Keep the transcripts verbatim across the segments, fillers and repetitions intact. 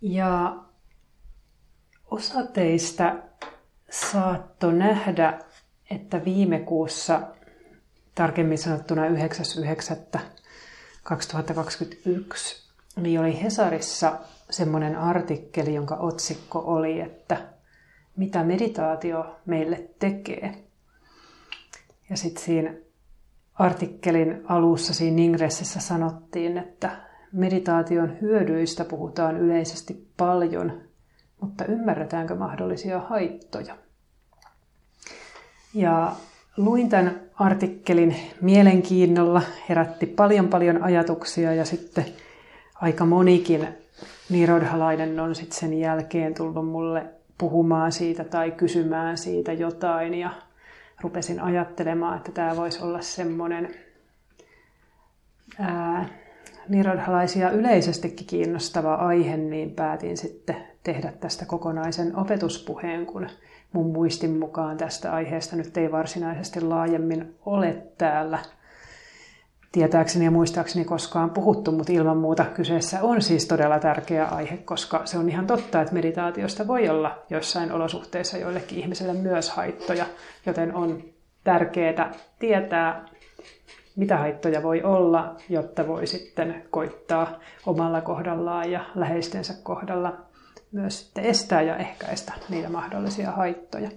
Ja osa teistä saattoi nähdä, että viime kuussa, tarkemmin sanottuna yhdeksäs yhdeksättä kaksituhattakaksikymmentäyksi, niin oli Hesarissa semmoinen artikkeli, jonka otsikko oli, että mitä meditaatio meille tekee. Ja sitten siinä artikkelin alussa siinä ingressissä sanottiin, että meditaation hyödyistä puhutaan yleisesti paljon, mutta ymmärretäänkö mahdollisia haittoja? Ja luin tämän artikkelin mielenkiinnolla, herätti paljon paljon ajatuksia ja sitten aika monikin nirodhalainen on sitten sen jälkeen tullut mulle puhumaan siitä tai kysymään siitä jotain ja rupesin ajattelemaan, että tämä voisi olla semmoinen ää, nirodhalaisia yleisestikin kiinnostava aihe, niin päätin sitten tehdä tästä kokonaisen opetuspuheen, kun mun muistin mukaan tästä aiheesta nyt ei varsinaisesti laajemmin ole täällä tietääkseni ja muistaakseni koskaan puhuttu, mutta ilman muuta kyseessä on siis todella tärkeä aihe, koska se on ihan totta, että meditaatiosta voi olla joissain olosuhteissa joillekin ihmisille myös haittoja, joten on tärkeää tietää, mitä haittoja voi olla, jotta voi sitten koittaa omalla kohdallaan ja läheistensä kohdalla myös sitten estää ja ehkäistä niitä mahdollisia haittoja.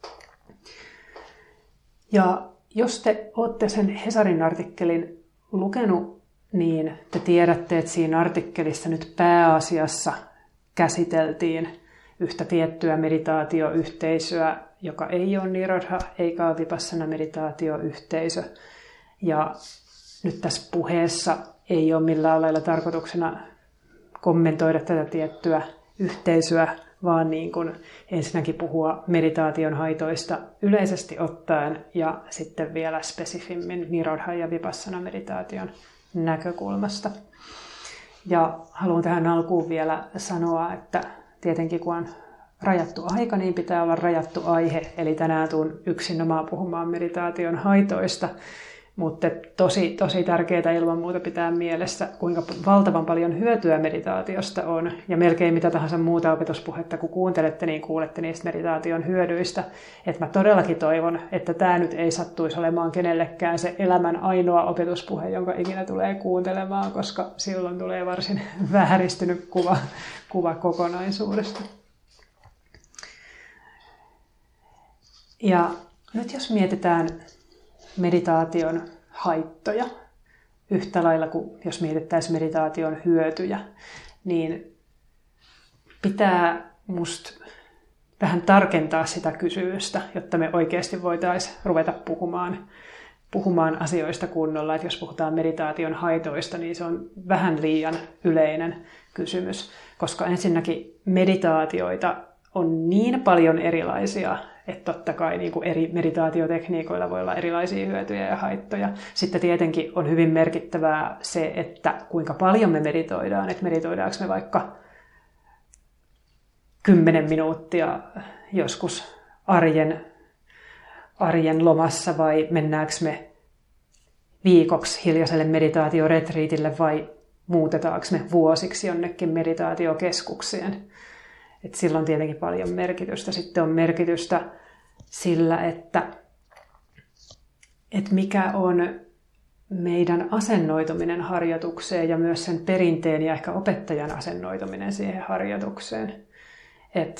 Ja jos te olette sen Hesarin artikkelin lukenut, niin te tiedätte, että siinä artikkelissa nyt pääasiassa käsiteltiin yhtä tiettyä meditaatioyhteisöä, joka ei ole Nirodha eikä ole Vipassana meditaatioyhteisö. Ja nyt tässä puheessa ei ole millään lailla tarkoituksena kommentoida tätä tiettyä yhteisöä, vaan niin kuin ensinnäkin puhua meditaation haitoista yleisesti ottaen ja sitten vielä spesifimmin Nirodha ja Vipassana meditaation näkökulmasta. Ja haluan tähän alkuun vielä sanoa, että tietenkin kun on rajattu aika, niin pitää olla rajattu aihe. Eli tänään tuun yksinomaan puhumaan meditaation haitoista. Mutta tosi, tosi tärkeää ilman muuta pitää mielessä, kuinka valtavan paljon hyötyä meditaatiosta on. Ja melkein mitä tahansa muuta opetuspuhetta, kun kuuntelette, niin kuulette niistä meditaation hyödyistä. Että mä todellakin toivon, että tämä nyt ei sattuisi olemaan kenellekään se elämän ainoa opetuspuhe, jonka ikinä tulee kuuntelemaan, koska silloin tulee varsin vääristynyt kuva, kuva kokonaisuudesta. Ja nyt jos mietitään meditaation haittoja, yhtä lailla kuin jos mietittäisiin meditaation hyötyjä, niin pitää musta vähän tarkentaa sitä kysymystä, jotta me oikeasti voitaisiin ruveta puhumaan, puhumaan asioista kunnolla. Että jos puhutaan meditaation haitoista, niin se on vähän liian yleinen kysymys, koska ensinnäkin meditaatioita on niin paljon erilaisia, että totta kai niin kuin eri meditaatiotekniikoilla voi olla erilaisia hyötyjä ja haittoja. Sitten tietenkin on hyvin merkittävää se, että kuinka paljon me meditoidaan. Että meditoidaanko me vaikka kymmenen minuuttia joskus arjen, arjen lomassa vai mennäänkö me viikoksi hiljaiselle meditaatioretriitille vai muutetaanko me vuosiksi jonnekin meditaatiokeskukseen. Et sillä on tietenkin paljon merkitystä. Sitten on merkitystä sillä, että, että mikä on meidän asennoituminen harjoitukseen ja myös sen perinteen ja ehkä opettajan asennoituminen siihen harjoitukseen. Että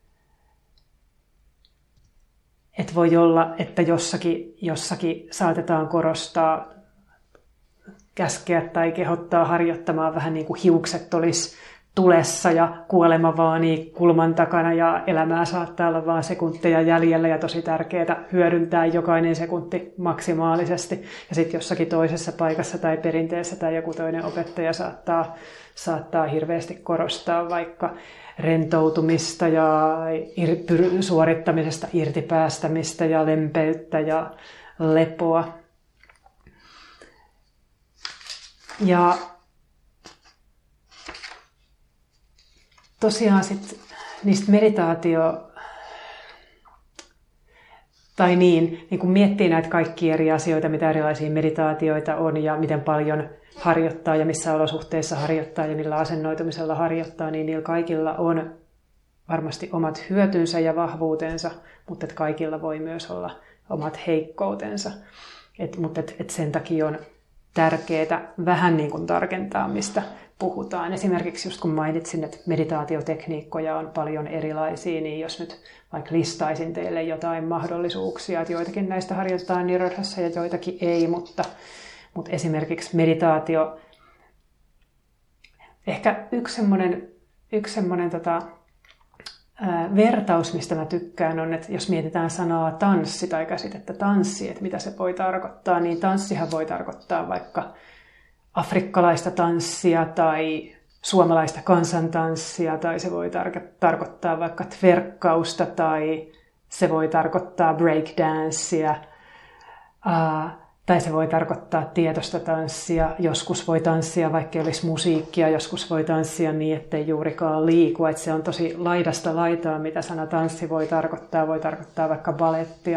et voi olla, että jossakin, jossakin saatetaan korostaa, käskeä tai kehottaa harjoittamaan vähän niin kuin hiukset olisi tulessa ja kuolema vaanii kulman takana ja elämää saattaa olla vain sekunteja jäljellä ja tosi tärkeää hyödyntää jokainen sekunti maksimaalisesti. Ja sitten jossakin toisessa paikassa tai perinteessä tai joku toinen opettaja saattaa, saattaa hirveästi korostaa vaikka rentoutumista ja ir- suorittamisesta irtipäästämistä ja lempeyttä ja lepoa. Ja tosiaan sit niistä meditaatio, tai niin, niin kun miettii näitä kaikkia eri asioita, mitä erilaisia meditaatioita on ja miten paljon harjoittaa ja missä olosuhteissa harjoittaa ja millä asennoitumisella harjoittaa, niin niillä kaikilla on varmasti omat hyötynsä ja vahvuutensa, mutta että kaikilla voi myös olla omat heikkoutensa. Et, mutta et, et sen takia on tärkeää vähän niin kuin tarkentaa, mistä puhutaan. Esimerkiksi just kun mainitsin, että meditaatiotekniikkoja on paljon erilaisia, niin jos nyt vaikka listaisin teille jotain mahdollisuuksia, että joitakin näistä harjoitetaan nirodhassa ja joitakin ei, mutta, mutta esimerkiksi meditaatio, ehkä yksi semmoinen, yksi semmoinen tota, ää, vertaus, mistä mä tykkään, on, että jos mietitään sanaa tanssi tai käsitettä tanssi, että mitä se voi tarkoittaa, niin tanssihan voi tarkoittaa vaikka afrikkalaista tanssia tai suomalaista kansantanssia, tai se voi tar- tarkoittaa vaikka tverkkausta, tai se voi tarkoittaa breakdancea, uh, tai se voi tarkoittaa tietoista tanssia. Joskus voi tanssia, vaikka ei olisi musiikkia, joskus voi tanssia niin, ettei juurikaan liiku. Et se on tosi laidasta laitaa, mitä sana tanssi voi tarkoittaa. Voi tarkoittaa vaikka balettia.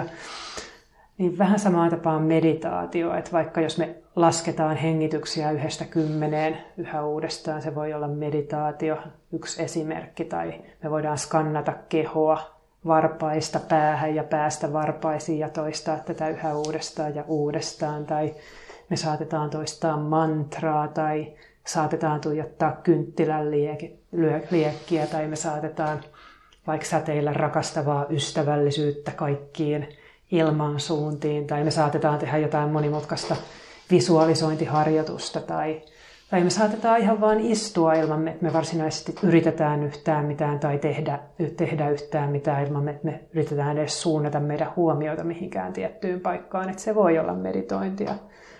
Niin vähän samaan tapaan meditaatio, että vaikka jos me lasketaan hengityksiä yhdestä kymmeneen yhä uudestaan, se voi olla meditaatio, yksi esimerkki, tai me voidaan skannata kehoa varpaista päähän ja päästä varpaisiin ja toistaa tätä yhä uudestaan ja uudestaan, tai me saatetaan toistaa mantraa, tai saatetaan tuijottaa kynttilän liekkiä, tai me saatetaan vaikka säteillä rakastavaa ystävällisyyttä kaikkiin ilmansuuntiin, tai me saatetaan tehdä jotain monimutkaista visualisointiharjoitusta, tai, tai me saatetaan ihan vaan istua ilman, että me varsinaisesti yritetään yhtään mitään tai tehdä, tehdä yhtään mitään ilman, että me yritetään edes suunnata meidän huomioita mihinkään tiettyyn paikkaan, että se voi olla meditointia.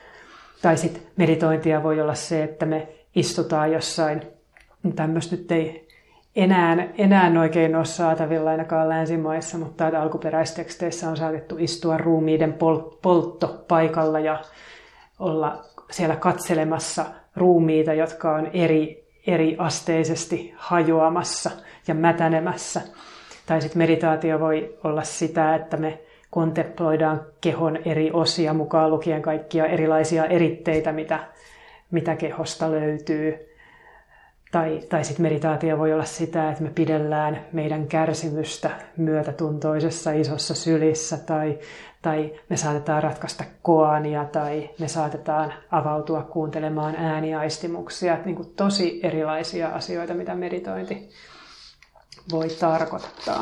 Tai sitten meditointia voi olla se, että me istutaan jossain, tämmöistä nyt ei Enää, enää oikein ole saatavilla ainakaan länsimaissa, mutta alkuperäisteksteissä on saatettu istua ruumiiden pol- polttopaikalla ja olla siellä katselemassa ruumiita, jotka on eri, eri asteisesti hajoamassa ja mätänemässä. Tai sitten meditaatio voi olla sitä, että me kontemploidaan kehon eri osia, mukaan lukien kaikkia erilaisia eritteitä, mitä, mitä kehosta löytyy. Tai, tai sitten meditaatio voi olla sitä, että me pidellään meidän kärsimystä myötätuntoisessa isossa sylissä, tai, tai me saatetaan ratkaista koania, tai me saatetaan avautua kuuntelemaan ääniaistimuksia. Niin kuin tosi erilaisia asioita, mitä meditointi voi tarkoittaa.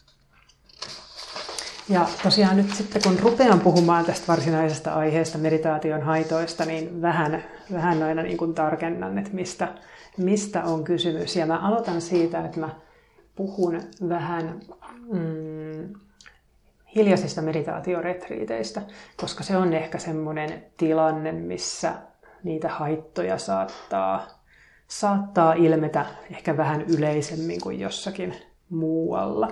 Ja tosiaan nyt sitten, kun rupean puhumaan tästä varsinaisesta aiheesta, meditaation haitoista, niin vähän, vähän aina niin kuin tarkennan, että mistä, mistä on kysymys. Ja mä aloitan siitä, että mä puhun vähän mm, hiljaisista meditaatioretriiteistä, koska se on ehkä semmoinen tilanne, missä niitä haittoja saattaa, saattaa ilmetä ehkä vähän yleisemmin kuin jossakin muualla.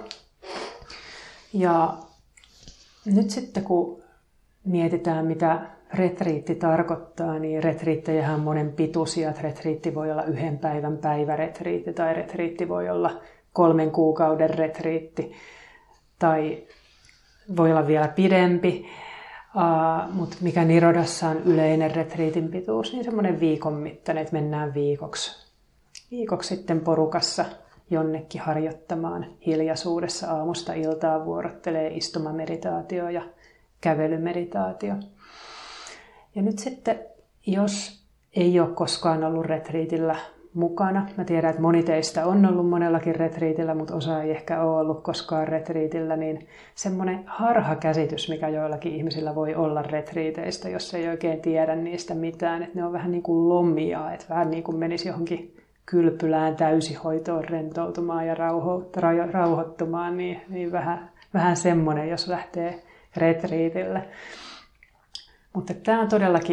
Ja nyt sitten kun mietitään, mitä retriitti tarkoittaa, niin retriittejähän on monen pituisia. Retriitti voi olla yhden päivän päiväretriitti tai retriitti voi olla kolmen kuukauden retriitti tai voi olla vielä pidempi. Uh, mutta mikä Nirodhassa on yleinen retriitin pituus, niin semmoinen viikon mittainen, että mennään viikoksi, viikoksi sitten porukassa jonnekin harjoittamaan hiljaisuudessa aamusta iltaan vuorottelee istumameditaatio ja kävelymeditaatio. Ja nyt sitten, jos ei ole koskaan ollut retriitillä mukana, mä tiedän, että moni teistä on ollut monellakin retriitillä, mutta osa ei ehkä ole ollut koskaan retriitillä, niin semmoinen harhakäsitys, mikä joillakin ihmisillä voi olla retriiteistä, jos ei oikein tiedä niistä mitään, että ne on vähän niin kuin lomia, että vähän niin kuin menisi johonkin kylpylään täysihoitoon rentoutumaan ja rauhoittumaan, niin, niin vähän, vähän semmoinen, jos lähtee retriitille. Mutta tämä on todellakin,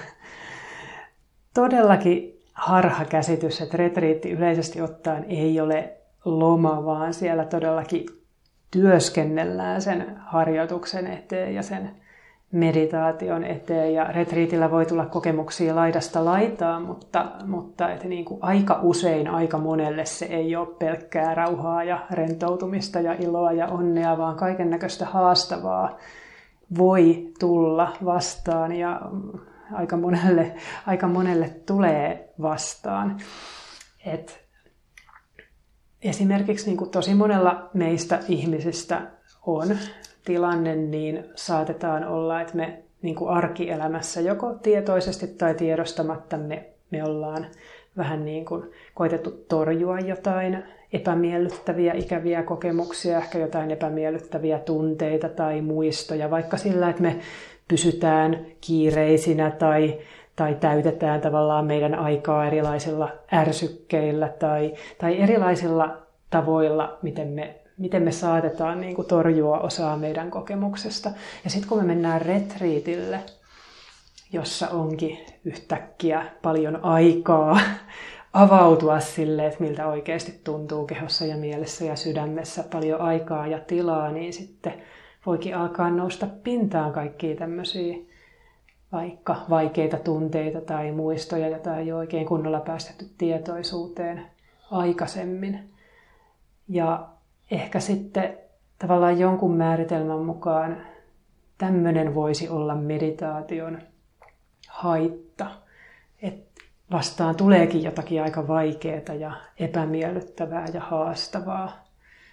todellakin harhakäsitys, että retriitti yleisesti ottaen ei ole loma, vaan siellä todellakin työskennellään sen harjoituksen eteen ja sen meditaation eteen. Ja retriitillä voi tulla kokemuksia laidasta laitaan, mutta, mutta että niin kuin aika usein, aika monelle se ei ole pelkkää rauhaa ja rentoutumista ja iloa ja onnea, vaan kaiken näköistä haastavaa voi tulla vastaan. Ja aika monelle, aika monelle tulee vastaan. Et esimerkiksi niin kuin tosi monella meistä ihmisistä on tilanne, niin saatetaan olla, että me niin kuin arkielämässä joko tietoisesti tai tiedostamatta me, me ollaan vähän niin kuin koitettu torjua jotain epämiellyttäviä, ikäviä kokemuksia, ehkä jotain epämiellyttäviä tunteita tai muistoja, vaikka sillä, että me pysytään kiireisinä tai, tai täytetään tavallaan meidän aikaa erilaisilla ärsykkeillä tai, tai erilaisilla tavoilla, miten me, miten me saatetaan niin kuin torjua osaa meidän kokemuksesta. Ja sitten kun me mennään retriitille, jossa onkin yhtäkkiä paljon aikaa avautua sille, että miltä oikeasti tuntuu kehossa ja mielessä ja sydämessä, paljon aikaa ja tilaa, niin sitten voikin alkaa nousta pintaan kaikkia tämmöisiä vaikka vaikeita tunteita tai muistoja, joita ei ole oikein kunnolla päästetty tietoisuuteen aikaisemmin. Ja ehkä sitten tavallaan jonkun määritelmän mukaan tämmöinen voisi olla meditaation haitta, että vastaan tuleekin jotakin aika vaikeaa ja epämiellyttävää ja haastavaa.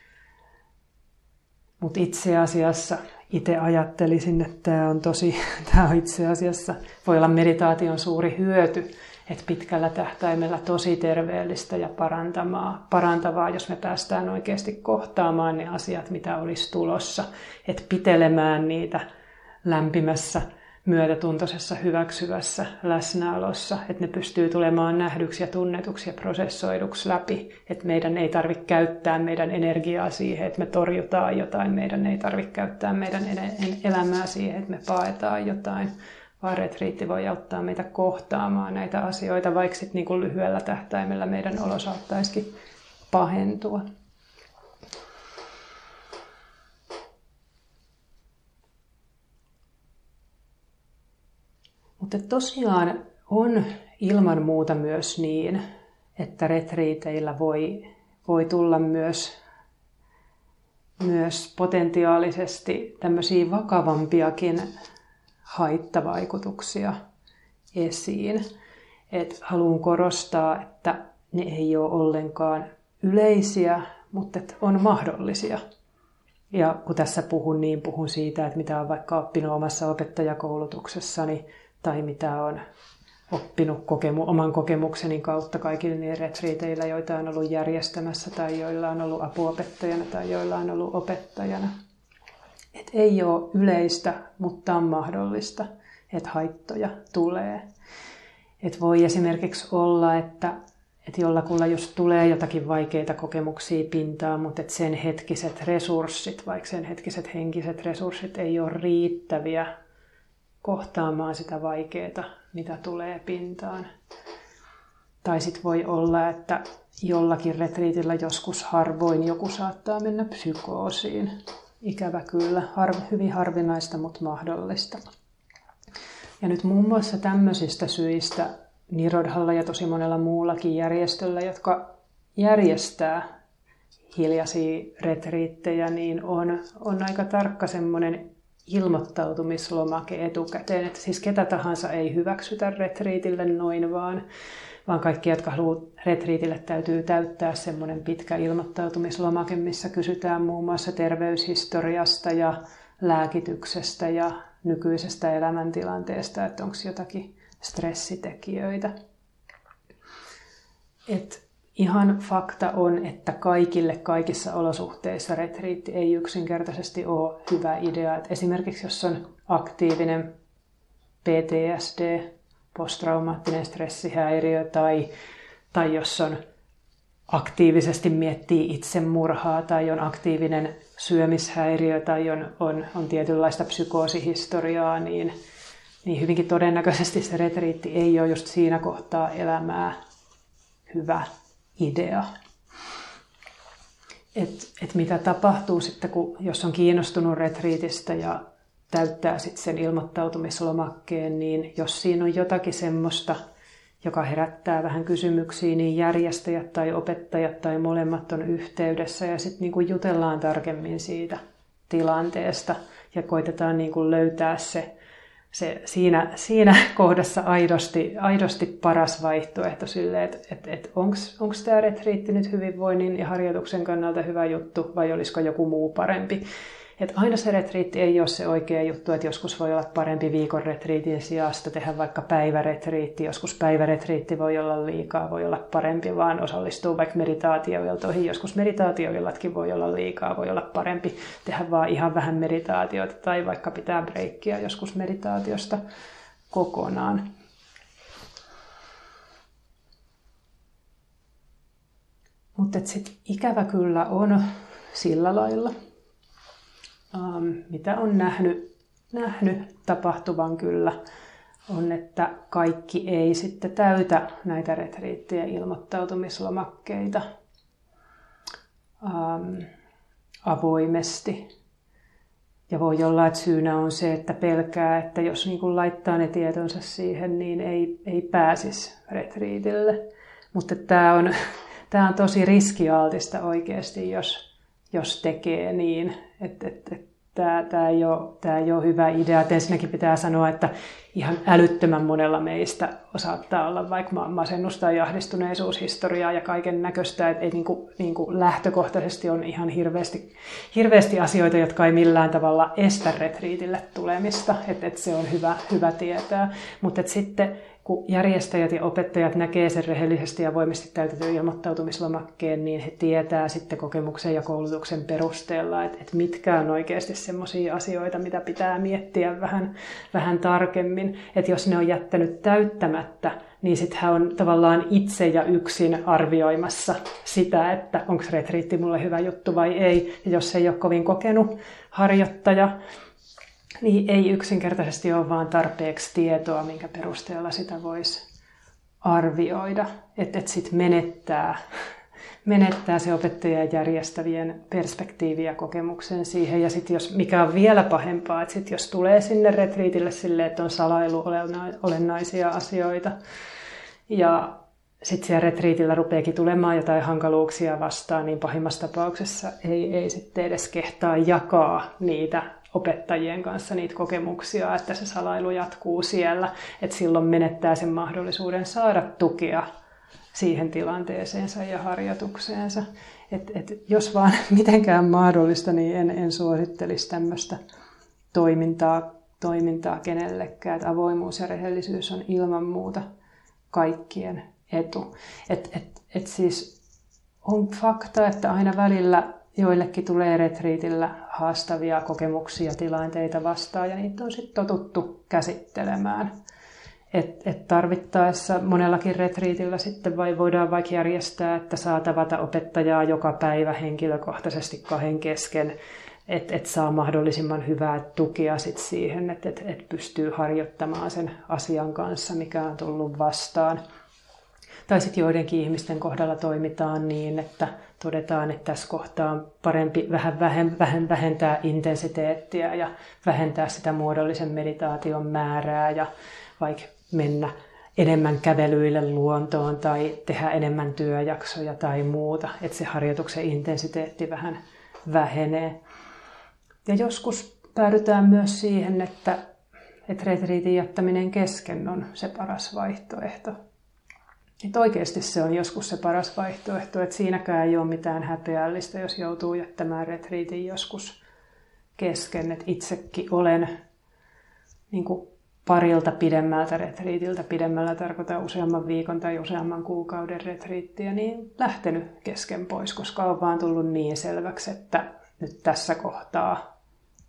Mutta itse asiassa itse ajattelisin, että tämä on tosi, tämä on itse asiassa, voi olla meditaation suuri hyöty, että pitkällä tähtäimellä tosi terveellistä ja parantavaa, parantavaa, jos me päästään oikeasti kohtaamaan ne asiat, mitä olisi tulossa, että pitelemään niitä lämpimässä, myötätuntoisessa, hyväksyvässä läsnäolossa, että ne pystyy tulemaan nähdyksi ja tunnetuksi ja prosessoiduksi läpi, että meidän ei tarvitse käyttää meidän energiaa siihen, että me torjutaan jotain, meidän ei tarvitse käyttää meidän elämää siihen, että me paetaan jotain, vaan retriitti voi auttaa meitä kohtaamaan näitä asioita, vaikka sitten niin kuin lyhyellä tähtäimellä meidän olo saattaisikin pahentua. Mutta tosiaan on ilman muuta myös niin, että retriiteillä voi, voi tulla myös, myös potentiaalisesti tämmöisiä vakavampiakin haittavaikutuksia esiin. Et haluan korostaa, että ne ei ole ollenkaan yleisiä, mutta että on mahdollisia. Ja kun tässä puhun, niin puhun siitä, että mitä on vaikka oppinut omassa opettajakoulutuksessani, tai mitä on oppinut kokemu- oman kokemukseni kautta kaikilla niillä retriiteillä, joita on ollut järjestämässä tai joilla on ollut apuopettajana tai joilla on ollut opettajana. Et ei ole yleistä, mutta on mahdollista, että haittoja tulee. Et voi esimerkiksi olla, että, että jollakulla just tulee jotakin vaikeita kokemuksia pintaan, mutta että sen hetkiset resurssit, vaikka sen hetkiset henkiset resurssit ei ole riittäviä kohtaamaan sitä vaikeaa, mitä tulee pintaan. Tai sitten voi olla, että jollakin retriitillä joskus harvoin joku saattaa mennä psykoosiin. Ikävä kyllä, harv- hyvin harvinaista, mutta mahdollista. Ja nyt muun muassa tämmöisistä syistä Nirodhalla ja tosi monella muullakin järjestöllä, jotka järjestää hiljaisia retriittejä, niin on, on aika tarkka semmoinen ilmoittautumislomake etukäteen, että siis ketä tahansa ei hyväksytä retriitille noin vaan, vaan kaikki, jotka haluaa retriitille, täytyy täyttää semmoinen pitkä ilmoittautumislomake, missä kysytään muun muassa terveyshistoriasta ja lääkityksestä ja nykyisestä elämäntilanteesta, että onko jotakin stressitekijöitä. Et ihan fakta on, että kaikille kaikissa olosuhteissa retriitti ei yksinkertaisesti ole hyvä idea. Et esimerkiksi jos on aktiivinen P T S D, posttraumaattinen stressihäiriö, tai, tai jos on aktiivisesti miettii itsemurhaa, tai on aktiivinen syömishäiriö, tai on, on, on tietynlaista psykoosihistoriaa, niin, niin hyvinkin todennäköisesti se retriitti ei ole just siinä kohtaa elämää hyvä idea. Et, et mitä tapahtuu sitten, kun, jos on kiinnostunut retriitistä ja täyttää sitten sen ilmoittautumislomakkeen, niin jos siinä on jotakin semmoista, joka herättää vähän kysymyksiä, niin järjestäjät tai opettajat tai molemmat on yhteydessä ja sitten niinku jutellaan tarkemmin siitä tilanteesta ja koitetaan niinku löytää se se siinä, siinä kohdassa aidosti, aidosti paras vaihtoehto sille, että et, et onko tämä retriitti nyt hyvinvoinnin ja harjoituksen kannalta hyvä juttu vai olisiko joku muu parempi. Et aina se retriitti ei ole se oikea juttu, että joskus voi olla parempi viikon retriitin sijasta tehdä vaikka päiväretriitti. Joskus päiväretriitti voi olla liikaa, voi olla parempi vaan osallistua vaikka meditaatioiltoihin. Joskus meditaatioillatkin voi olla liikaa, voi olla parempi tehdä vaan ihan vähän meditaatiota tai vaikka pitää breikkiä joskus meditaatiosta kokonaan. Mutta sitten ikävä kyllä on sillä lailla, Um, mitä on nähnyt, nähnyt tapahtuvan kyllä, on, että kaikki ei sitten täytä näitä retriittien ilmoittautumislomakkeita um, avoimesti. Ja voi olla, että syynä on se, että pelkää, että jos niin kun laittaa ne tietonsa siihen, niin ei, ei pääsisi retriitille. Mutta tämä on, tämä on tosi riskialtista oikeasti, jos, jos tekee niin. Että et, et, tämä, tämä, ei ole, tämä ei ole hyvä idea. Et ensinnäkin pitää sanoa, että ihan älyttömän monella meistä saattaa olla vaikka masennus- tai ahdistuneisuushistoriaa ja kaiken näköistä. Että ei, niin kuin, niin kuin lähtökohtaisesti on ihan hirveästi, hirveästi asioita, jotka ei millään tavalla estä retriitille tulemista. Että et se on hyvä, hyvä tietää. Mutta sitten kun järjestäjät ja opettajat näkee sen rehellisesti ja voimasti täytetyn ilmoittautumislomakkeen, niin he tietää sitten kokemuksen ja koulutuksen perusteella, että, että mitkä on oikeasti sellaisia asioita, mitä pitää miettiä vähän, vähän tarkemmin. Että jos ne on jättänyt täyttämättä, niin sitten hän on tavallaan itse ja yksin arvioimassa sitä, että onko retriitti mulle hyvä juttu vai ei. Ja jos ei ole kovin kokenut harjoittaja, niin ei yksinkertaisesti ole vaan tarpeeksi tietoa, minkä perusteella sitä voisi arvioida. Että et sitten menettää, menettää se opettajan järjestävien perspektiivi ja kokemuksen siihen. Ja sitten jos, mikä on vielä pahempaa, että sit jos tulee sinne retriitille silleen, että on salailu olennaisia asioita, ja sitten siellä retriitillä rupeakin tulemaan jotain hankaluuksia vastaan, niin pahimmassa tapauksessa ei, ei sitten edes kehtaa jakaa niitä opettajien kanssa niitä kokemuksia, että se salailu jatkuu siellä, että silloin menettää sen mahdollisuuden saada tukea siihen tilanteeseensa ja harjoitukseensa. Et, et jos vaan mitenkään mahdollista, niin en, en suosittelisi tämmöistä toimintaa, toimintaa kenellekään. Et avoimuus ja rehellisyys on ilman muuta kaikkien etu. Et, et, et siis on fakta, että aina välillä joillekin tulee retriitillä haastavia kokemuksia, tilanteita vastaan, ja niitä on sitten totuttu käsittelemään. Et, et tarvittaessa monellakin retriitillä sitten vai voidaan vaikka järjestää, että saa tavata opettajaa joka päivä henkilökohtaisesti kahden kesken, että et saa mahdollisimman hyvää tukea sit siihen, että et, et pystyy harjoittamaan sen asian kanssa, mikä on tullut vastaan. Tai sitten joidenkin ihmisten kohdalla toimitaan niin, että todetaan, että tässä kohtaa on parempi vähän, vähän, vähän vähentää intensiteettiä ja vähentää sitä muodollisen meditaation määrää ja vaikka mennä enemmän kävelyille luontoon tai tehdä enemmän työjaksoja tai muuta, että se harjoituksen intensiteetti vähän vähenee. Ja joskus päädytään myös siihen, että, että retriitin jättäminen kesken on se paras vaihtoehto. Että oikeasti se on joskus se paras vaihtoehto, että siinäkään ei ole mitään häpeällistä, jos joutuu jättämään retriitin joskus kesken. Että itsekin olen niin kuin parilta pidemmältä retriitiltä, pidemmällä tarkoitan useamman viikon tai useamman kuukauden retriittiä, niin lähtenyt kesken pois, koska on vaan tullut niin selväksi, että nyt tässä kohtaa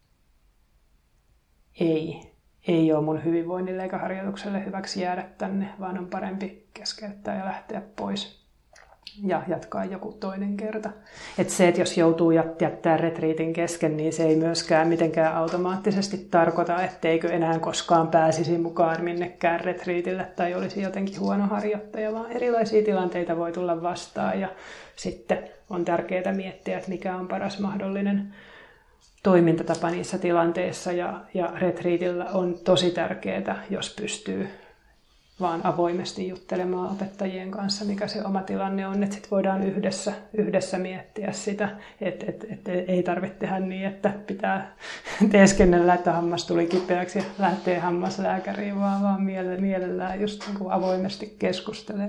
ei. Ei ole mun hyvinvoinnille eikä harjoitukselle hyväksi jäädä tänne, vaan on parempi keskeyttää ja lähteä pois ja jatkaa joku toinen kerta. Et se, että jos joutuu jättää retriitin kesken, niin se ei myöskään mitenkään automaattisesti tarkoita, etteikö enää koskaan pääsisi mukaan minnekään retriitille tai olisi jotenkin huono harjoittaja, vaan erilaisia tilanteita voi tulla vastaan ja sitten on tärkeää miettiä, että mikä on paras mahdollinen toimintatapa niissä tilanteissa ja, ja retriitillä on tosi tärkeää, jos pystyy vaan avoimesti juttelemaan opettajien kanssa, mikä se oma tilanne on, että sitten voidaan yhdessä, yhdessä miettiä sitä, että et, et ei tarvitse tehdä niin, että pitää teeskennellä, että hammas tuli kipeäksi ja lähtee hammaslääkäriin, vaan, vaan mielellään just niin kuin avoimesti keskustelee.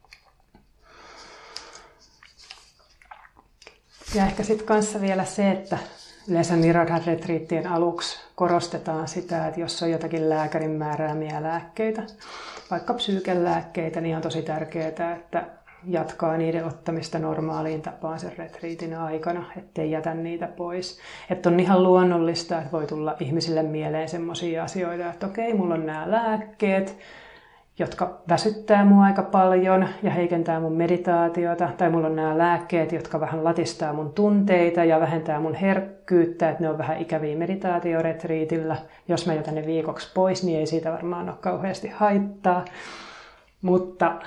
Ja ehkä sitten kanssa vielä se, että yleensä Nirodha-retriittien aluksi korostetaan sitä, että jos on jotakin lääkärin määräämiä lääkkeitä, vaikka psyykelääkkeitä, niin on tosi tärkeää, että jatkaa niiden ottamista normaaliin tapaan sen retriitin aikana, ettei jätä niitä pois. Että on ihan luonnollista, että voi tulla ihmisille mieleen semmoisia asioita, että okei, mulla on nämä lääkkeet, jotka väsyttää mua aika paljon ja heikentää mun meditaatiota, tai mulla on nämä lääkkeet, jotka vähän latistaa mun tunteita ja vähentää mun herkkyyttä, että ne on vähän ikäviä meditaatioretriitillä. Jos mä jätän ne viikoksi pois, niin ei siitä varmaan ole kauheasti haittaa. Mutta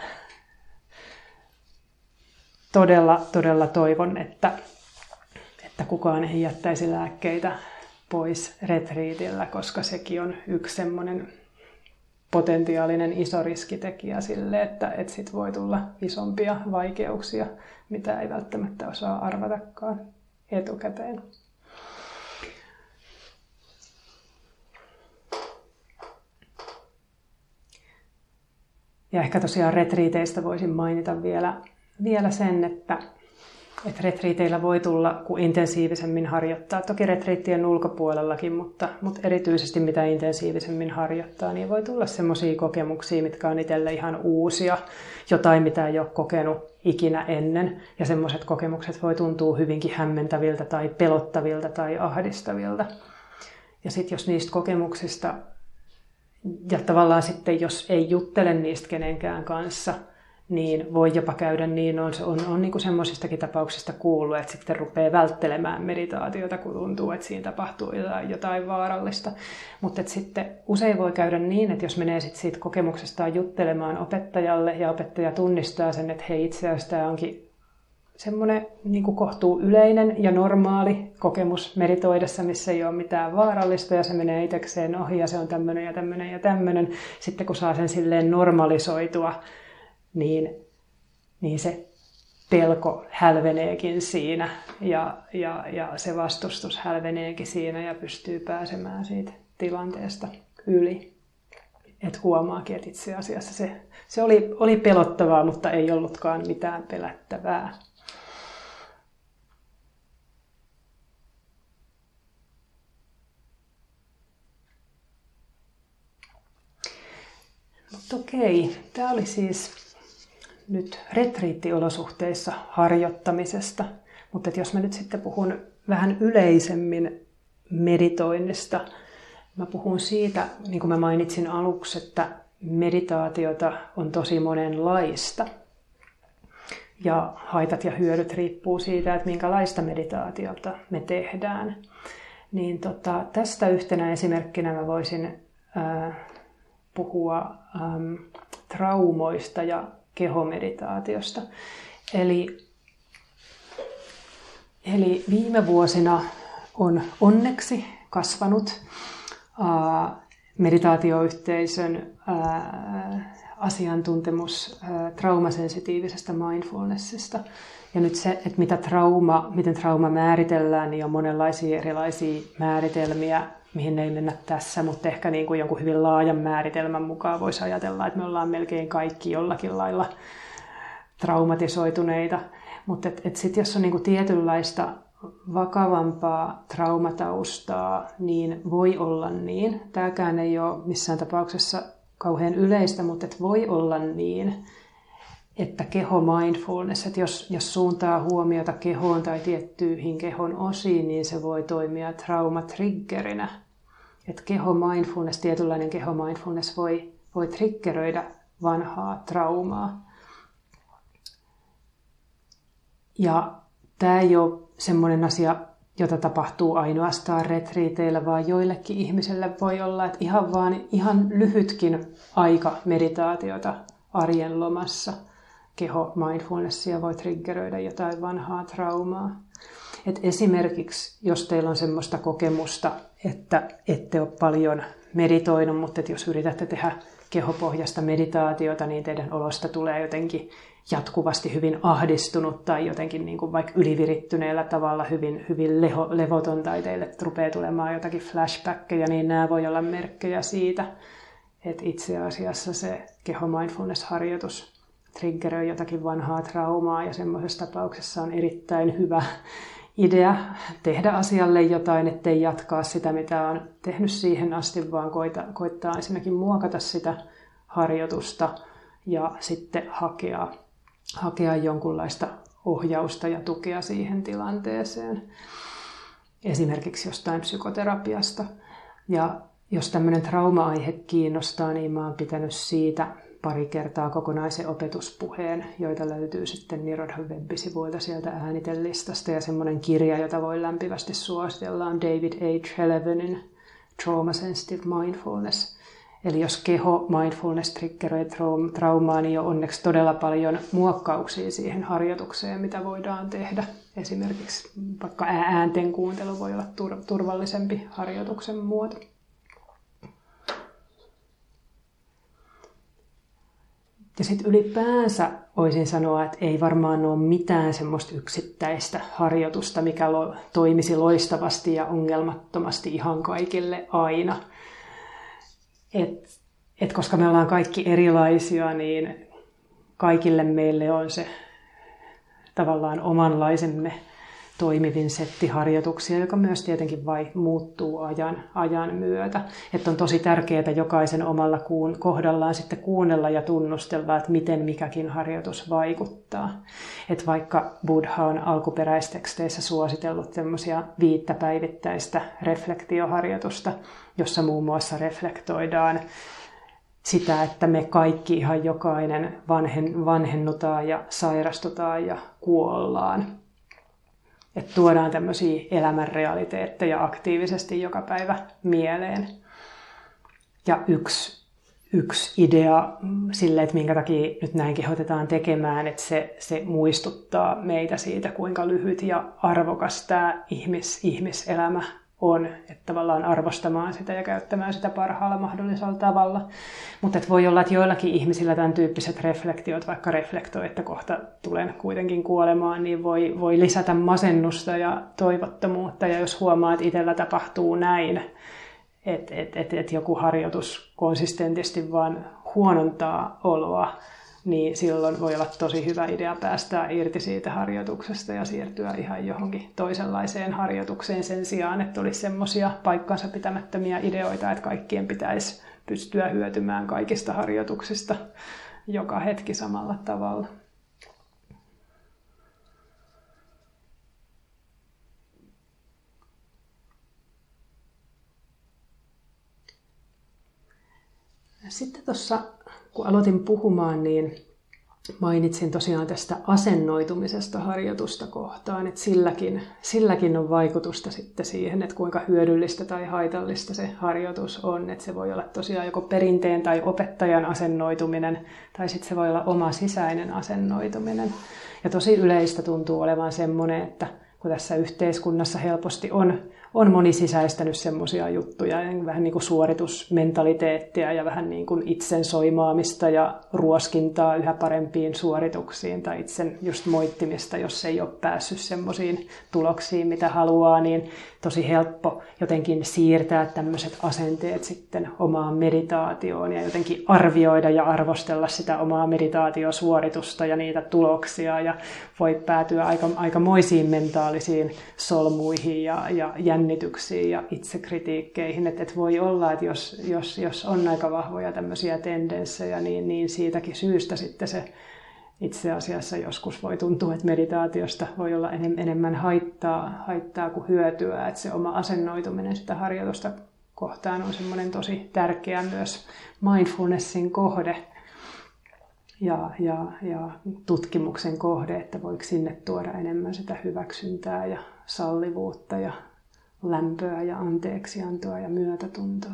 todella, todella toivon, että, että kukaan ei jättäisi lääkkeitä pois retriitillä, koska sekin on yksi semmoinen potentiaalinen iso riskitekijä sille, että, että sit voi tulla isompia vaikeuksia, mitä ei välttämättä osaa arvatakaan etukäteen. Ja ehkä tosiaan retriiteistä voisin mainita vielä, vielä sen, että, että retriiteillä voi tulla, kun intensiivisemmin harjoittaa, toki retriittien ulkopuolellakin, mutta, mutta erityisesti mitä intensiivisemmin harjoittaa, niin voi tulla semmoisia kokemuksia, mitkä on itselle ihan uusia, jotain mitä ei ole kokenut ikinä ennen. Ja semmoiset kokemukset voi tuntua hyvinkin hämmentäviltä tai pelottavilta tai ahdistavilta. Ja sitten jos niistä kokemuksista, ja tavallaan sitten jos ei juttele niistä kenenkään kanssa, niin voi jopa käydä niin, on, on, on niin kuin semmoisistakin tapauksista kuullut, että sitten rupeaa välttelemään meditaatiota, kun tuntuu, että siinä tapahtuu jotain, jotain vaarallista. Mutta sitten usein voi käydä niin, että jos menee sit siitä kokemuksestaan juttelemaan opettajalle ja opettaja tunnistaa sen, että hei, itse asiassa tämä onkin semmoinen niin kuin kohtuu yleinen ja normaali kokemus meditoidessa, missä ei ole mitään vaarallista ja se menee itsekseen ohi ja se on tämmöinen ja tämmöinen ja tämmöinen. Sitten kun saa sen silleen normalisoitua, Niin, niin se pelko hälveneekin siinä ja, ja, ja se vastustus hälveneekin siinä ja pystyy pääsemään siitä tilanteesta yli. Et huomaakin, että itse asiassa se, se oli, oli pelottavaa, mutta ei ollutkaan mitään pelättävää. Mutta okei, tämä oli siis nyt retriittiolosuhteissa harjoittamisesta, mutta jos mä nyt sitten puhun vähän yleisemmin meditoinnista, mä puhun siitä, niin kuin mä mainitsin aluksi, että meditaatiota on tosi monenlaista. Ja haitat ja hyödyt riippuu siitä, että minkälaista meditaatiota me tehdään. Niin tota, tästä yhtenä esimerkkinä mä voisin ää, puhua äm, traumoista ja kehomeditaatiosta. Eli, eli viime vuosina on onneksi kasvanut ää, meditaatioyhteisön ää, asiantuntemus ää, traumasensitiivisestä mindfulnessista. Ja nyt se, että mitä trauma, miten trauma määritellään, niin on monenlaisia erilaisia määritelmiä, mihin ei mennä tässä, mutta ehkä niin kuin jonkun hyvin laajan määritelmän mukaan voisi ajatella, että me ollaan melkein kaikki jollakin lailla traumatisoituneita. Mutta et, et sitten jos on niin kuin tietynlaista vakavampaa traumataustaa, niin voi olla niin. Tämäkään ei ole missään tapauksessa kauhean yleistä, mutta et voi olla niin, että keho mindfulness, että jos, jos suuntaa huomiota kehoon tai tiettyihin kehon osiin, niin se voi toimia traumatriggerinä. Että keho mindfulness, tietynlainen keho mindfulness voi, voi triggeröidä vanhaa traumaa. Ja tämä ei ole semmoinen asia, jota tapahtuu ainoastaan retriiteillä, vaan joillekin ihmisille voi olla, että ihan, vaan, ihan lyhytkin aika meditaatiota arjen lomassa keho mindfulnessia voi triggeröidä jotain vanhaa traumaa. Et esimerkiksi, jos teillä on semmoista kokemusta, että ette ole paljon meditoinut, mutta jos yritätte tehdä kehopohjasta meditaatiota, niin teidän olosta tulee jotenkin jatkuvasti hyvin ahdistunut tai jotenkin niin kuin vaikka ylivirittyneellä tavalla hyvin, hyvin leho, levoton tai teille rupeaa tulemaan jotakin flashbackkejä, niin nämä voi olla merkkejä siitä, että itse asiassa se keho mindfulness-harjoitus triggeröi jotakin vanhaa traumaa ja semmoisessa tapauksessa on erittäin hyvä idea tehdä asialle jotain, ettei jatkaa sitä, mitä on tehnyt siihen asti, vaan koita, koittaa ensinnäkin muokata sitä harjoitusta ja sitten hakea, hakea jonkunlaista ohjausta ja tukea siihen tilanteeseen. Esimerkiksi jostain psykoterapiasta. Ja jos tämmöinen trauma-aihe kiinnostaa, niin mä oon pitänyt siitä pari kertaa kokonaisen opetuspuheen, joita löytyy sitten Nirodhan web-sivuilta sieltä äänitelistasta. Ja semmoinen kirja, jota voi lämpimästi suositella, on David H. Helevenin Trauma Sensitive Mindfulness. Eli jos keho mindfulness triggeröi traumaa, niin on onneksi todella paljon muokkauksia siihen harjoitukseen, mitä voidaan tehdä. Esimerkiksi vaikka äänten kuuntelu voi olla turvallisempi harjoituksen muoto. Ja sitten ylipäänsä voisin sanoa, että ei varmaan ole mitään semmoista yksittäistä harjoitusta, mikä lo- toimisi loistavasti ja ongelmattomasti ihan kaikille aina. Et, et koska me ollaan kaikki erilaisia, niin kaikille meille on se tavallaan omanlaisemme toimivin setti harjoituksia, joka myös tietenkin vai muuttuu ajan, ajan myötä. Että on tosi tärkeää jokaisen omalla kuun, kohdallaan sitten kuunnella ja tunnustella, että miten mikäkin harjoitus vaikuttaa. Että vaikka Buddha on alkuperäisteksteissä suositellut tämmöisiä viittä päivittäistä reflektioharjoitusta, jossa muun muassa reflektoidaan sitä, että me kaikki ihan jokainen vanhen, vanhennutaan ja sairastutaan ja kuollaan. Että tuodaan tämmöisiä elämän realiteetteja aktiivisesti joka päivä mieleen. Ja yksi, yksi idea sille, että minkä takia nyt näin kehotetaan tekemään, että se, se muistuttaa meitä siitä, kuinka lyhyt ja arvokas tämä ihmis, ihmiselämä on. Että tavallaan arvostamaan sitä ja käyttämään sitä parhaalla mahdollisella tavalla. Mutta voi olla, että joillakin ihmisillä tämän tyyppiset reflektiot, vaikka reflektoi, että kohta tulen kuitenkin kuolemaan, niin voi, voi lisätä masennusta ja toivottomuutta. Ja jos huomaa, että itsellä tapahtuu näin, että et, et, et joku harjoitus konsistentisti vaan huonontaa oloa, niin silloin voi olla tosi hyvä idea päästää irti siitä harjoituksesta ja siirtyä ihan johonkin toisenlaiseen harjoitukseen sen sijaan, että olisi semmoisia paikkansa pitämättömiä ideoita, että kaikkien pitäisi pystyä hyötymään kaikista harjoituksista joka hetki samalla tavalla. Sitten tuossa, kun aloitin puhumaan, niin mainitsin tosiaan tästä asennoitumisesta harjoitusta kohtaan, että silläkin, silläkin on vaikutusta sitten siihen, että kuinka hyödyllistä tai haitallista se harjoitus on. Että se voi olla tosiaan joko perinteen tai opettajan asennoituminen, tai sitten se voi olla oma sisäinen asennoituminen. Ja tosi yleistä tuntuu olevan semmoinen, että kun tässä yhteiskunnassa helposti on, on moni sisäistänyt semmoisia juttuja, vähän niin kuin suoritusmentaliteettia ja vähän niin kuin itsen soimaamista ja ruoskintaa yhä parempiin suorituksiin tai itsen just moittimista, jos ei ole päässyt semmoisiin tuloksiin, mitä haluaa, niin tosi helppo jotenkin siirtää tämmöiset asenteet sitten omaan meditaatioon ja jotenkin arvioida ja arvostella sitä omaa meditaatiosuoritusta ja niitä tuloksia ja voi päätyä aika, aikamoisiin mentaalisiin solmuihin ja, ja jännityksiin ja itsekritiikkeihin. Että et voi olla, että jos, jos, jos on aika vahvoja tämmöisiä tendenssejä, niin, niin siitäkin syystä sitten se itse asiassa joskus voi tuntua, että meditaatiosta voi olla enemmän haittaa, haittaa kuin hyötyä. Että se oma asennoituminen sitä harjoitusta kohtaan on semmoinen tosi tärkeä myös mindfulnessin kohde. Ja, ja, ja tutkimuksen kohde, että voiko sinne tuoda enemmän sitä hyväksyntää ja sallivuutta ja lämpöä ja anteeksiantoa ja myötätuntoa.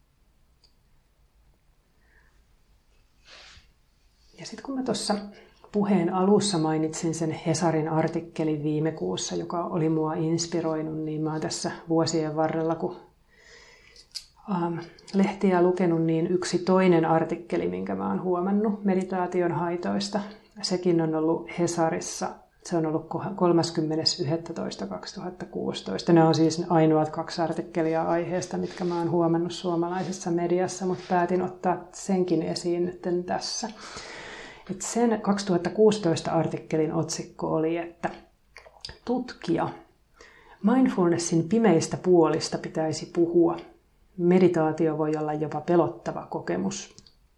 Ja sitten kun mä tuossa puheen alussa mainitsin sen Hesarin artikkelin viime kuussa, joka oli mua inspiroinut, niin mä oon tässä vuosien varrella, kun ähm, lehtiä lukenut, niin yksi toinen artikkeli, minkä mä oon huomannut meditaation haitoista, sekin on ollut Hesarissa. Se on ollut kolmaskymmenes yhdestoista kaksituhattakuusitoista. Ne on siis ainoat kaksi artikkelia aiheesta, mitkä mä oon huomannut suomalaisessa mediassa, mutta päätin ottaa senkin esiin nyt tässä. Et sen kaksituhattakuusitoista artikkelin otsikko oli, että tutkija. Mindfulnessin pimeistä puolista pitäisi puhua. Meditaatio voi olla jopa pelottava kokemus.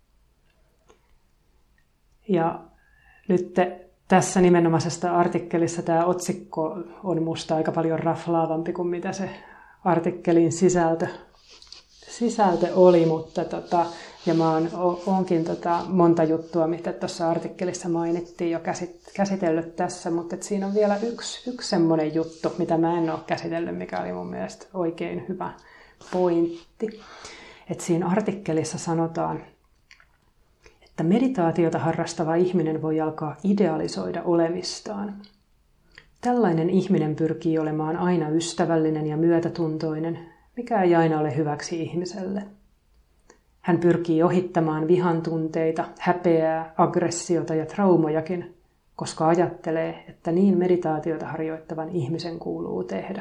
Ja nyt te, tässä nimenomaisessa artikkelissa tämä otsikko on musta aika paljon raflaavampi kuin mitä se artikkelin sisältö, sisältö oli, mutta tota, ja mä oon, oonkin tota monta juttua, mitä tuossa artikkelissa mainittiin jo käsit, käsitellyt tässä, mutta siinä on vielä yksi, yksi semmoinen juttu, mitä mä en ole käsitellyt, mikä oli mun mielestä oikein hyvä pointti. Et siinä artikkelissa sanotaan, että meditaatiota harrastava ihminen voi alkaa idealisoida olemistaan. Tällainen ihminen pyrkii olemaan aina ystävällinen ja myötätuntoinen, mikä ei aina ole hyväksi ihmiselle. Hän pyrkii ohittamaan vihan tunteita, häpeää, aggressiota ja traumojakin, koska ajattelee, että niin meditaatiota harjoittavan ihmisen kuuluu tehdä.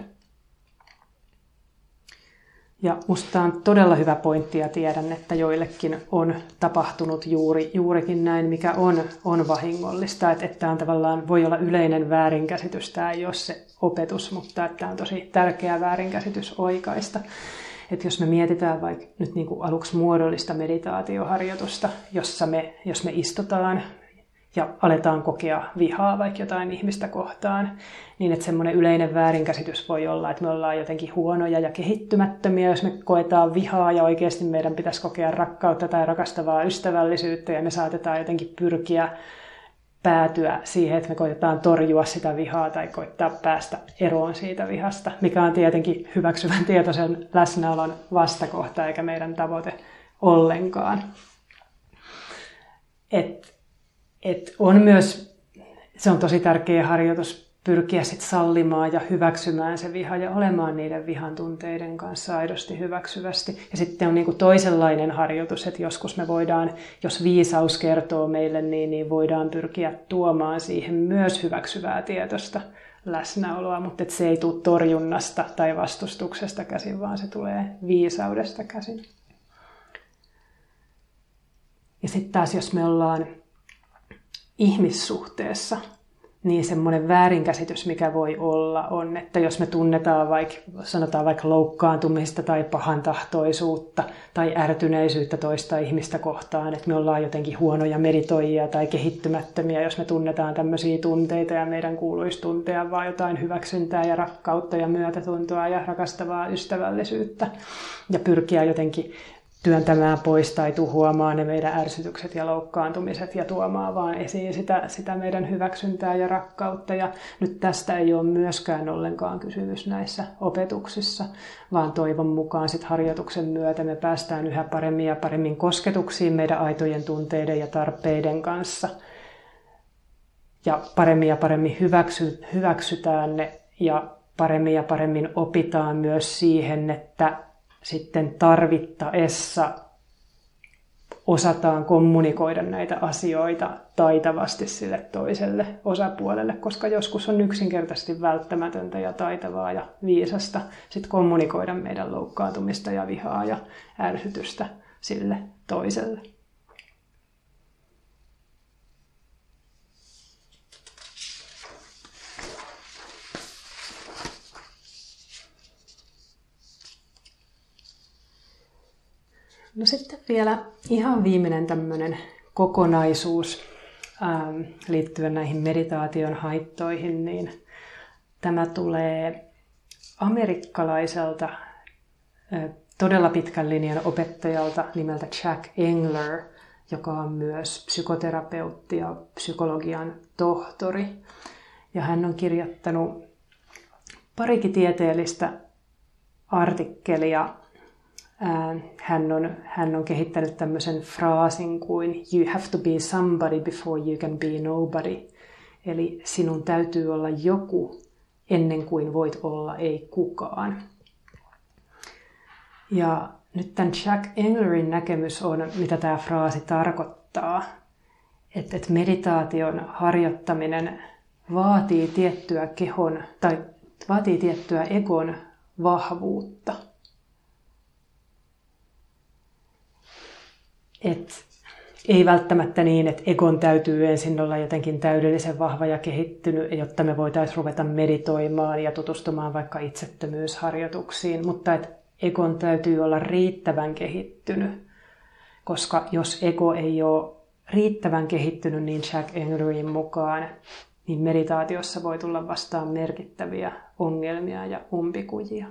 Ja musta on todella hyvä pointti ja tiedän, että joillekin on tapahtunut juuri, juurikin näin, mikä on, on vahingollista. Että, että tämä tavallaan voi olla yleinen väärinkäsitys, tämä ei ole se opetus, mutta tämä on tosi tärkeä väärinkäsitys oikaista. Että jos me mietitään vaikka nyt niin kuin aluksi muodollista meditaatioharjoitusta, jossa me, jos me istutaan ja aletaan kokea vihaa vaikka jotain ihmistä kohtaan, niin että semmoinen yleinen väärinkäsitys voi olla, että me ollaan jotenkin huonoja ja kehittymättömiä, jos me koetaan vihaa ja oikeasti meidän pitäisi kokea rakkautta tai rakastavaa ystävällisyyttä ja me saatetaan jotenkin pyrkiä päätyä siihen, että me koitetaan torjua sitä vihaa tai koittaa päästä eroon siitä vihasta, mikä on tietenkin hyväksyvän tietoisen läsnäolon vastakohta eikä meidän tavoite ollenkaan. Et, et on myös, se on tosi tärkeä harjoitus pyrkiä sit sallimaan ja hyväksymään se viha ja olemaan niiden vihan tunteiden kanssa aidosti hyväksyvästi. Ja sitten on niinku toisenlainen harjoitus, että joskus me voidaan, jos viisaus kertoo meille, niin, niin voidaan pyrkiä tuomaan siihen myös hyväksyvää tietoista läsnäoloa, mutta et se ei tule torjunnasta tai vastustuksesta käsin, vaan se tulee viisaudesta käsin. Ja sitten taas, jos me ollaan ihmissuhteessa, niin semmoinen väärinkäsitys, mikä voi olla, on, että jos me tunnetaan vaikka, sanotaan vaikka loukkaantumista tai pahantahtoisuutta tai ärtyneisyyttä toista ihmistä kohtaan, että me ollaan jotenkin huonoja meditoijia tai kehittymättömiä, jos me tunnetaan tämmöisiä tunteita ja meidän kuuluisi tuntea vaan jotain hyväksyntää ja rakkautta ja myötätuntoa ja rakastavaa ystävällisyyttä ja pyrkiä jotenkin työntämään pois tai tuhoamaan ne meidän ärsytykset ja loukkaantumiset ja tuomaan vaan esiin sitä, sitä meidän hyväksyntää ja rakkautta. Ja nyt tästä ei ole myöskään ollenkaan kysymys näissä opetuksissa, vaan toivon mukaan sit harjoituksen myötä me päästään yhä paremmin ja paremmin kosketuksiin meidän aitojen tunteiden ja tarpeiden kanssa. Ja paremmin ja paremmin hyväksy, hyväksytään ne ja paremmin ja paremmin opitaan myös siihen, että sitten tarvittaessa osataan kommunikoida näitä asioita taitavasti sille toiselle osapuolelle, koska joskus on yksinkertaisesti välttämätöntä ja taitavaa ja viisasta sit kommunikoida meidän loukkaantumista ja vihaa ja ärsytystä sille toiselle. No sitten vielä ihan viimeinen tämmöinen kokonaisuus ähm, liittyen näihin meditaation haittoihin, niin tämä tulee amerikkalaiselta äh, todella pitkän linjan opettajalta nimeltä Jack Engler, joka on myös psykoterapeutti ja psykologian tohtori. Ja hän on kirjoittanut parikin tieteellistä artikkelia Hän on, hän on kehittänyt tämmöisen fraasin kuin "You have to be somebody before you can be nobody". Eli sinun täytyy olla joku ennen kuin voit olla ei kukaan. Ja nyt tämän Jack Englerin näkemys on, mitä tämä fraasi tarkoittaa. Että et meditaation harjoittaminen vaatii tiettyä kehon tai vaatii tiettyä egon vahvuutta. Et ei välttämättä niin, että egon täytyy ensin olla jotenkin täydellisen vahva ja kehittynyt, jotta me voitaisiin ruveta meditoimaan ja tutustumaan vaikka itsettömyysharjoituksiin, mutta että egon täytyy olla riittävän kehittynyt, koska jos ego ei ole riittävän kehittynyt, niin Jack Englerin mukaan, niin meditaatiossa voi tulla vastaan merkittäviä ongelmia ja umpikujia.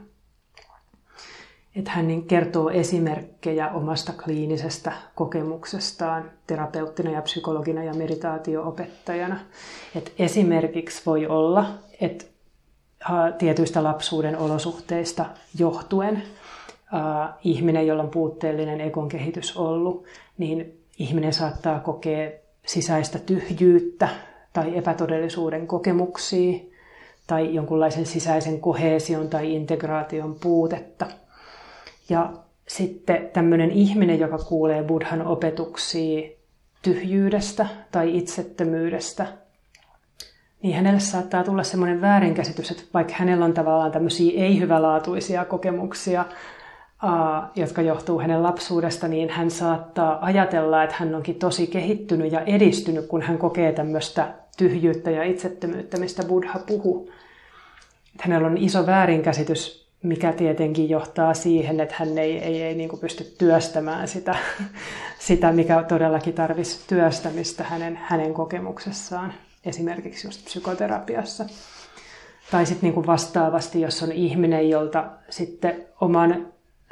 Että hän niin kertoo esimerkkejä omasta kliinisestä kokemuksestaan terapeuttina ja psykologina ja meditaatio-opettajana. Että esimerkiksi voi olla, että tietyistä lapsuuden olosuhteista johtuen äh, ihminen, jolla on puutteellinen egon kehitys ollut, niin ihminen saattaa kokea sisäistä tyhjyyttä tai epätodellisuuden kokemuksia tai jonkunlaisen sisäisen koheesion tai integraation puutetta. Ja sitten tämmöinen ihminen, joka kuulee Buddhan opetuksia tyhjyydestä tai itsettömyydestä, niin hänelle saattaa tulla semmoinen väärinkäsitys, että vaikka hänellä on tavallaan tämmöisiä ei-hyvälaatuisia kokemuksia, jotka johtuu hänen lapsuudesta, niin hän saattaa ajatella, että hän onkin tosi kehittynyt ja edistynyt, kun hän kokee tämmöistä tyhjyyttä ja itsettömyyttä, mistä Buddha puhuu. Hänellä on iso väärinkäsitys, mikä tietenkin johtaa siihen, että hän ei, ei, ei niin kuin pysty työstämään sitä, sitä, mikä todellakin tarvitsisi työstämistä hänen, hänen kokemuksessaan, esimerkiksi just psykoterapiassa. Tai sitten niin kuin vastaavasti, jos on ihminen, jolta sitten oman,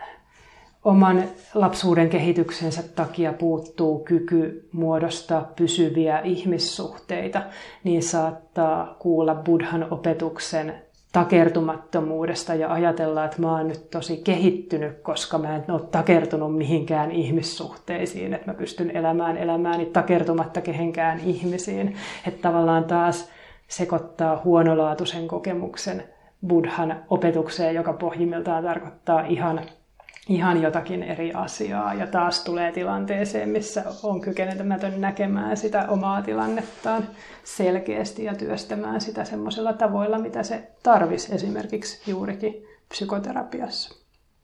oman lapsuuden kehityksensä takia puuttuu kyky muodostaa pysyviä ihmissuhteita, niin saattaa kuulla Buddhan opetuksen takertumattomuudesta ja ajatella, että mä oon nyt tosi kehittynyt, koska mä en ole takertunut mihinkään ihmissuhteisiin, että mä pystyn elämään elämääni takertumatta kehenkään ihmisiin. Että tavallaan taas sekoittaa huonolaatuisen kokemuksen Buddhan opetukseen, joka pohjimmiltaan tarkoittaa ihan, ihan jotakin eri asiaa. Ja taas tulee tilanteeseen, missä on kykenemätön näkemään sitä omaa tilannettaan selkeästi ja työstämään sitä semmoisilla tavoilla, mitä se tarvisi esimerkiksi juurikin psykoterapiassa.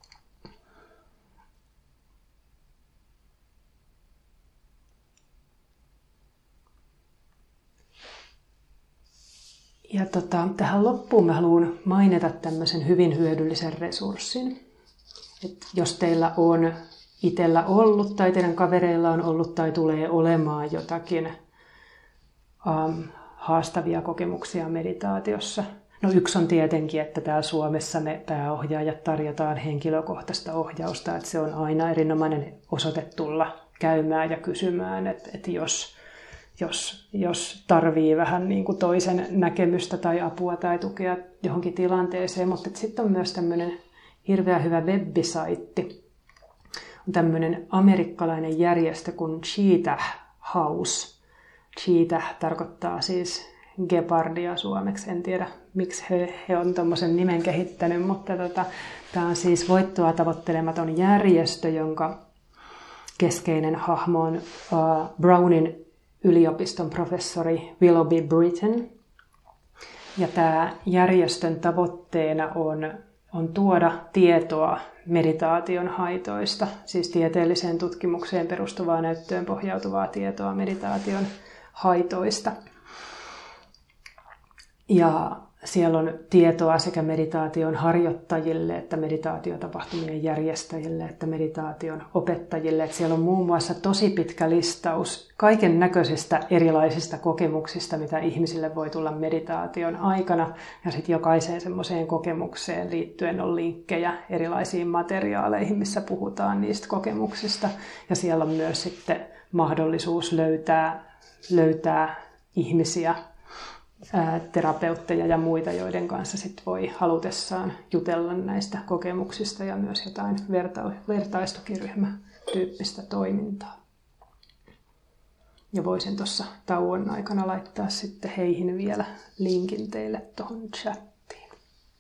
Ja tota, tähän loppuun mä haluan mainita tämmöisen hyvin hyödyllisen resurssin. Et jos teillä on itsellä ollut tai teidän kavereilla on ollut tai tulee olemaan jotakin um, haastavia kokemuksia meditaatiossa. No yksi on tietenkin, että täällä Suomessa me pääohjaajat tarjotaan henkilökohtaista ohjausta, että se on aina erinomainen osoite tulla käymään ja kysymään, että, että jos, jos, jos tarvii vähän niin kuin toisen näkemystä tai apua tai tukea johonkin tilanteeseen, mutta sitten on myös tämmöinen hirveän hyvä webbisaitti. On tämmöinen amerikkalainen järjestö kuin Cheetah House. Cheetah tarkoittaa siis gepardia suomeksi. En tiedä, miksi he, he on tuommoisen nimen kehittänyt, mutta tota, tämä on siis voittoa tavoittelematon järjestö, jonka keskeinen hahmo on uh, Brownin yliopiston professori Willoughby Britton. Ja tämä järjestön tavoitteena on on tuoda tietoa meditaation haitoista, siis tieteelliseen tutkimukseen perustuvaa näyttöön pohjautuvaa tietoa meditaation haitoista. Ja siellä on tietoa sekä meditaation harjoittajille, että meditaatiotapahtumien järjestäjille, että meditaation opettajille. Että siellä on muun muassa tosi pitkä listaus kaiken näköisistä erilaisista kokemuksista, mitä ihmisille voi tulla meditaation aikana. Ja sitten jokaiseen semmoiseen kokemukseen liittyen on linkkejä erilaisiin materiaaleihin, missä puhutaan niistä kokemuksista. Ja siellä on myös sitten mahdollisuus löytää, löytää ihmisiä, ää, terapeutteja ja muita, joiden kanssa sit voi halutessaan jutella näistä kokemuksista ja myös jotain verta- vertaistukiryhmätyyppistä toimintaa. Ja voisin tuossa tauon aikana laittaa sitten heihin vielä linkin teille tuohon chattiin.